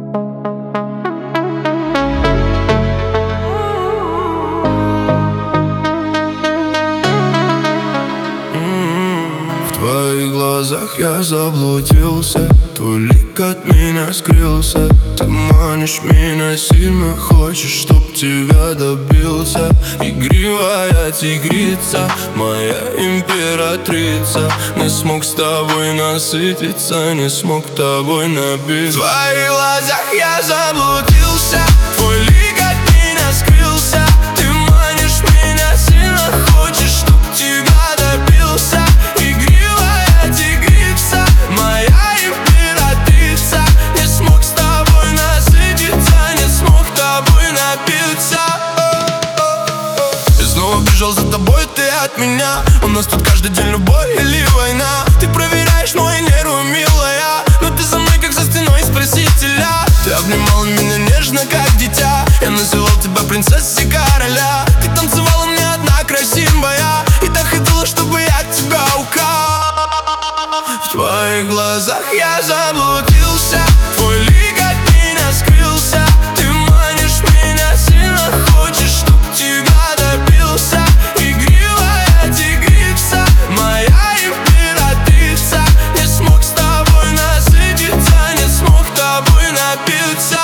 В твоих глазах я заблудился, твой лик от меня скрылся. Ты манишь меня сильно, хочешь, чтоб тебя добился. Игривая тигрица, моя императрица. Не смог с тобой насытиться, не смог тобой напиться. В твоих глазах я заблудился, твой лик от меня скрылся. Ты манишь меня сильно, хочешь, чтоб тебя добился. Игривая тигрица, моя императрица. Не смог с тобой насытиться, не смог тобой напиться. Я снова бежал за тобой, ты от меня. У нас тут каждый день любовь или война. Ты проверяешь мои нервы, милая, но ты за мной как за стеной спасителя. Ты обнимала меня нежно, как дитя. Я называл тебя принцессой короля. Ты танцевала мне одна красивая, и так хотела, чтобы я тебя украл. В твоих глазах я заблудился, твой лик от меня скрылся. Ты манишь меня сильно, хочешь, чтоб тебя добился. Игривая тигрица, моя императрица. Не смог с тобой насытиться, не смог тобой напиться.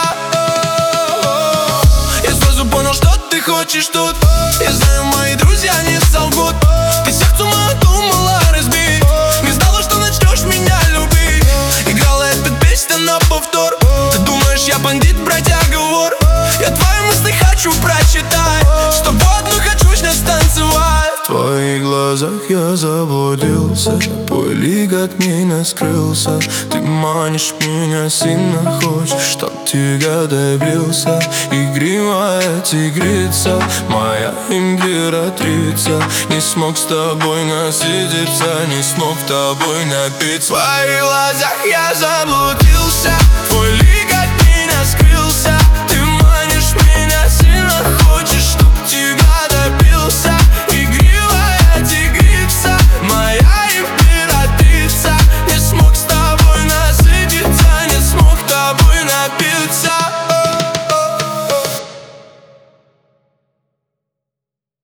Я сразу понял, что ты хочешь тут. Я знаю, мои друзья не солгут. Ты сердцу мое думала разбить, не знала, что начнешь меня любить. Играла эта песня на повтор. Ты думаешь, я бандит, бродяга, вор. Я твои мысли хочу прочитать, с тобой одну хочу сейчас танцевать. В твоих глазах я заблудился, твой лик от меня скрылся. Ты манишь меня сильно, хочешь, чтоб тебя добился. Игривая тигрица, моя императрица. Не смог с тобой насытиться, не смог тобой напиться. В твоих глазах я заблудился, твой